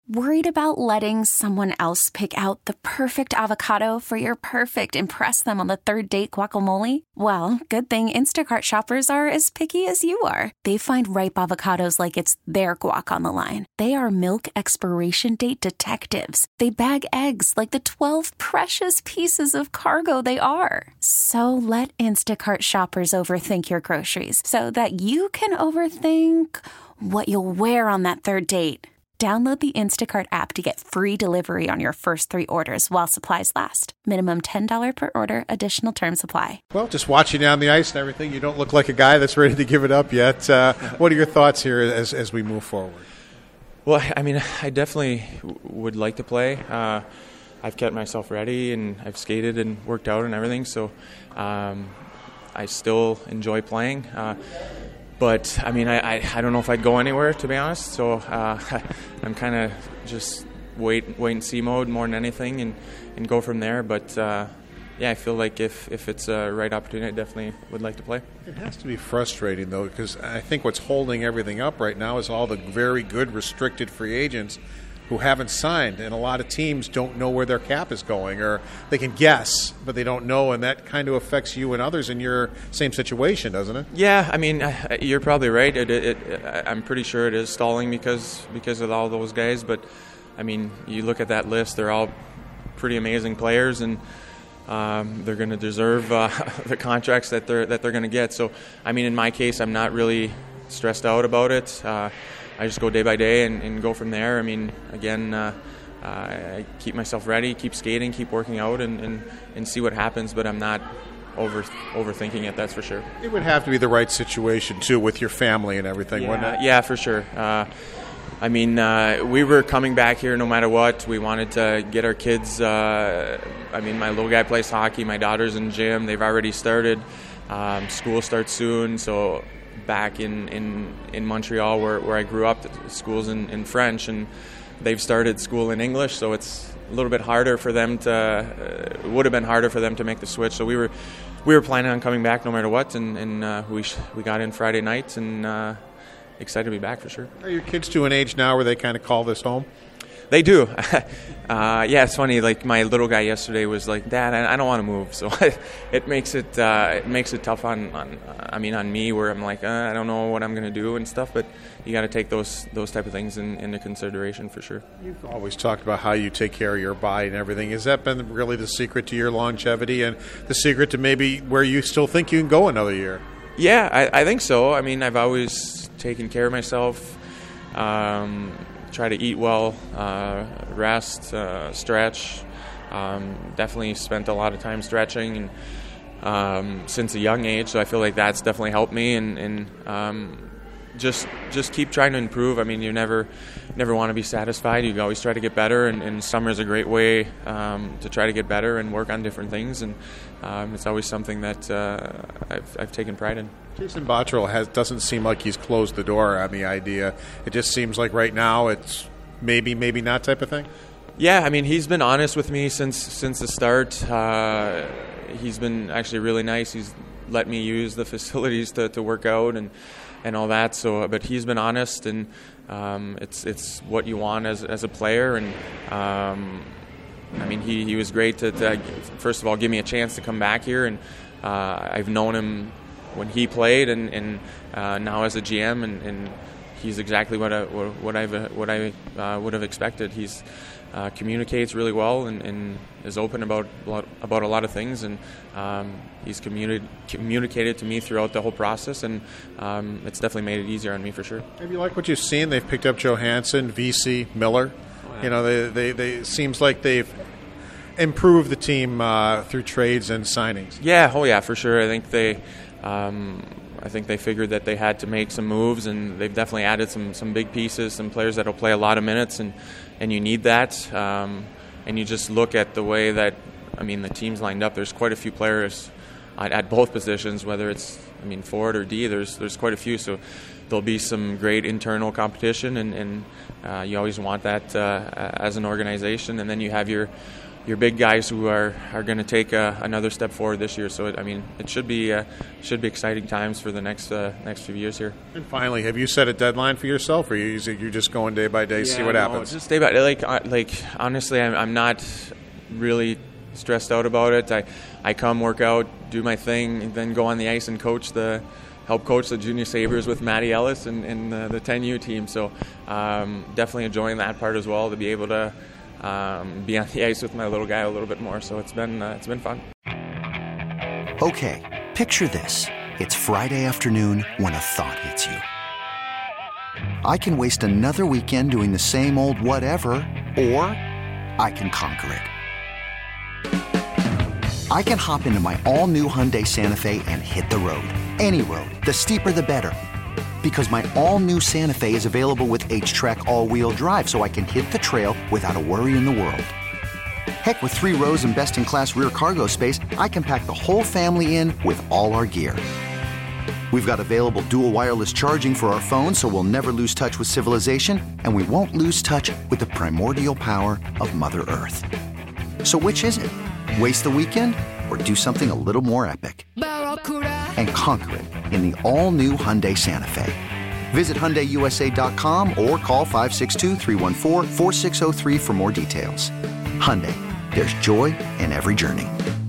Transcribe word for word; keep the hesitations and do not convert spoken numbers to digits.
Worried about letting someone else pick out the perfect avocado for your perfect impress them on the third date guacamole? Well, good thing Instacart shoppers are as picky as you are. They find ripe avocados like it's their guac on the line. They are milk expiration date detectives. They bag eggs like the twelve precious pieces of cargo they are. So let Instacart shoppers overthink your groceries so that you can overthink what you'll wear on that third date. Download the Instacart app to get free delivery on your first three orders while supplies last. Minimum ten dollars per order. Additional terms apply. Well, just watching you on the ice and everything, you don't look like a guy that's ready to give it up yet. Uh, what are your thoughts here as as we move forward? Well, I mean, I definitely would like to play. Uh, I've kept myself ready, and I've skated and worked out and everything, so um, I still enjoy playing. Uh, But, I mean, I, I, I don't know if I'd go anywhere, to be honest. So uh, I'm kind of just wait wait and see mode more than anything and, and go from there. But, uh, yeah, I feel like if, if it's a right opportunity, I definitely would like to play. It has to be frustrating, though, because I think what's holding everything up right now is all the very good restricted free agents who haven't signed, and a lot of teams don't know where their cap is going, or they can guess, but they don't know, and that kind of affects you and others in your same situation, doesn't it? Yeah, I mean, you're probably right. It, it, it, I'm pretty sure it is stalling because because of all those guys, but, I mean, you look at that list, they're all pretty amazing players, and um, they're going to deserve uh, the contracts that they're, that they're going to get. So, I mean, in my case, I'm not really stressed out about it. Uh, I just go day by day and, and go from there. I mean, again, uh, uh, I keep myself ready, keep skating, keep working out, and, and, and see what happens, but I'm not over overthinking it, that's for sure. It would have to be the right situation, too, with your family and everything, yeah, wouldn't it? Yeah, for sure. Uh, I mean, uh, we were coming back here no matter what. We wanted to get our kids. Uh, I mean, my little guy plays hockey. My daughter's in gym. They've already started. Um, school starts soon, so back in, in, in Montreal where, where I grew up, the school's in, in French, and they've started school in English, so it's a little bit harder for them to, uh, it would have been harder for them to make the switch. So we were we were planning on coming back no matter what, and, and uh, we we got in Friday night, and uh, excited to be back for sure. Are your kids to an age now where they kind of call this home? They do. uh, yeah, it's funny. Like my little guy yesterday was like, "Dad, I, I don't want to move." So it makes it uh, it makes it tough on, on I mean on me, where I'm like, uh, I don't know what I'm going to do and stuff. But you got to take those those type of things in, into consideration for sure. You've always talked about how you take care of your body and everything. Has that been really the secret to your longevity and the secret to maybe where you still think you can go another year? Yeah, I, I think so. I mean, I've always taken care of myself. Um, try to eat well, uh, rest, uh, stretch. Um, definitely spent a lot of time stretching and um, since a young age, so I feel like that's definitely helped me. And, and um, just just keep trying to improve. I mean, you never never want to be satisfied. You always try to get better, and, and summer is a great way um, to try to get better and work on different things. And um, it's always something that uh, I've, I've taken pride in. Jason Botterill has doesn't seem like he's closed the door on the idea. It just seems like right now it's maybe, maybe not type of thing. Yeah, I mean, he's been honest with me since since the start. Uh, he's been actually really nice. He's let me use the facilities to, to work out and, and all that. So, but he's been honest, and um, it's it's what you want as as a player. And um, I mean, he, he was great to, to first of all give me a chance to come back here, and uh, I've known him when he played, and, and uh, now as a G M, and, and he's exactly what I what I what I uh, would have expected. He's uh, communicates really well, and, and is open about about a lot of things, and um, he's communi- communicated to me throughout the whole process, and um, it's definitely made it easier on me for sure. Have you liked what you've seen? They've picked up Johansson, V C, Miller. Oh, yeah. You know, they they they seems like they've improved the team uh, through trades and signings. Yeah, oh yeah, for sure. I think they. Um, I think they figured that they had to make some moves, and they've definitely added some, some big pieces, some players that will play a lot of minutes, and, and you need that. Um, and you just look at the way that, I mean, the team's lined up. There's quite a few players at, at both positions, whether it's, I mean, forward or D. There's there's quite a few, so there'll be some great internal competition, and, and uh, you always want that uh, as an organization. And then you have your your big guys who are, are going to take uh, another step forward this year. So it, I mean, it should be uh, should be exciting times for the next uh, next few years here. And finally, have you set a deadline for yourself, or are you you're just going day by day, yeah, see what no, happens? Just day by day. Like uh, like honestly, I'm I'm not really stressed out about it. I I come, work out, do my thing, and then go on the ice and coach the. help coach the Junior Sabres with Matty Ellis and, and uh, the ten U team. So um, definitely enjoying that part as well, to be able to um, be on the ice with my little guy a little bit more. So it's been uh, it's been fun. Okay, picture this. It's Friday afternoon when a thought hits you. I can waste another weekend doing the same old whatever, or I can conquer it. I can hop into my all-new Hyundai Santa Fe and hit the road. Any road. The steeper, the better. Because my all-new Santa Fe is available with H-Track all-wheel drive, so I can hit the trail without a worry in the world. Heck, with three rows and best-in-class rear cargo space, I can pack the whole family in with all our gear. We've got available dual wireless charging for our phones, so we'll never lose touch with civilization, and we won't lose touch with the primordial power of Mother Earth. So which is it? Waste the weekend or do something a little more epic? And conquer it in the all-new Hyundai Santa Fe. Visit Hyundai U S A dot com or call five six two, three one four, four six zero three for more details. Hyundai, there's joy in every journey.